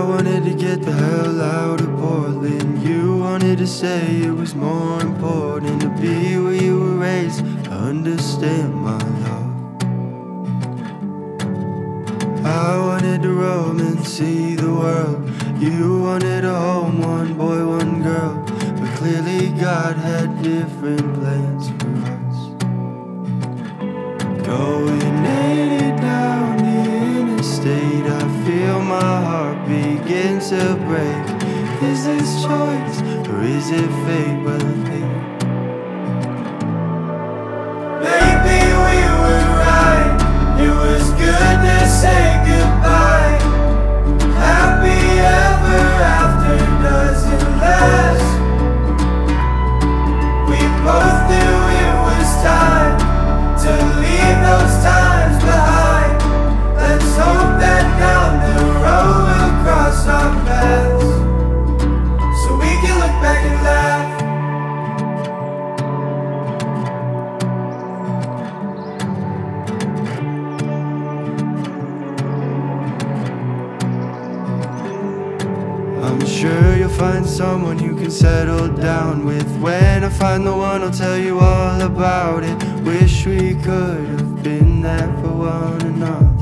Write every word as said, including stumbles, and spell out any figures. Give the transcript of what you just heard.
wanted to get the hell out of Portland. You wanted to say it was more important to be where you were raised, to understand my love. I wanted to roam and see the world. You wanted a home, one boy, one girl. But clearly God had different plans for us. Going eighty down the interstate, I feel my heart begin to break. Is this choice or is it fate? Well, I think maybe we were right. It was good to say goodbye. Happy ever after doesn't last. We both knew it was time to leave those times behind. Let's hope that down the road we'll cross our paths, so we can look back and laugh. I'm sure you'll find someone you can settle down with. When I find the one, I'll tell you all about it. Wish we could have been there for one another.